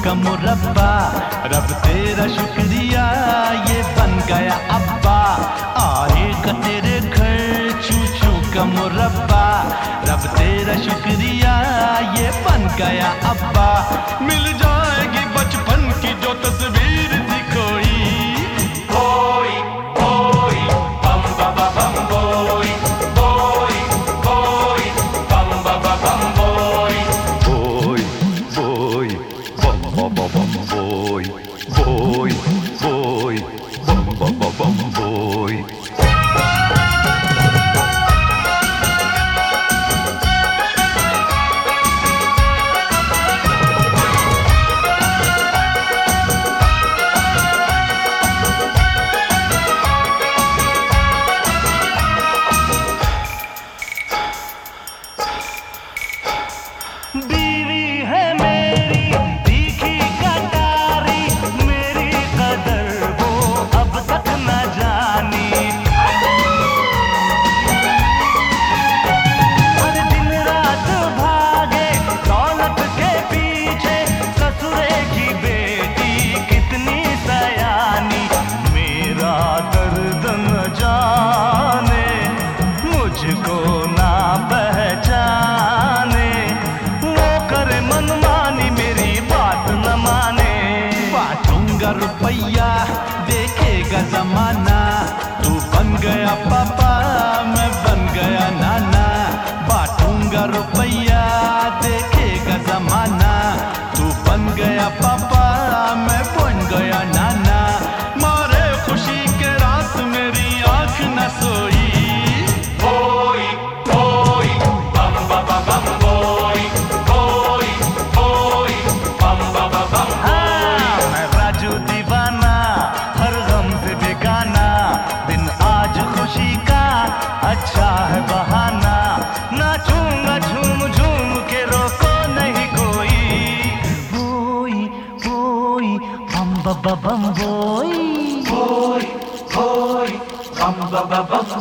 का मुरब्बा, रब तेरा शुक्रिया ये बन गया अब्बा। आएगा तेरे घर चू चू का मुरब्बा, रब तेरा शुक्रिया ये बन गया अब्बा। मिल जाएगी बचपन की जो तस्वीर थी कोई, बोई बोई बम बाबा बम बोई, बोई बोई बम बाबा बम बोई, बोई बोई बम बाबा बम बोई, बोई बोई बम बाबा बम बोई। बीवी है मेरी तीखी कटारी, मेरी कदर वो अब तक न जानी। हर दिन रात भागे दौलत के पीछे, ससुरे की बेटी कितनी सयानी। मेरा दर्द न जाने, मुझको ना पहचाने, मनमानी मेरी बात न माने। बांटूंगा रुपया देखेगा जमाना, तू बन गया पापा मैं बन गया नाना। बांटूंगा रुपया देखेगा जमाना, तू बन गया पापा मैं बन गया नाना। मारे खुशी के रात मेरी आंख न सोई, बोई बोई बम बाबा बम बोई, बोई बोई बम बाबा बम बोई। मैं राजू दीवाना हर गम से बेगाना, दिन आज खुशी का अच्छा है बहाना। नाचूंगा झूम झूम के रोको नहीं कोई, बोई बोई बम बाबा बम बोई, बोई बोई बम बाबा बम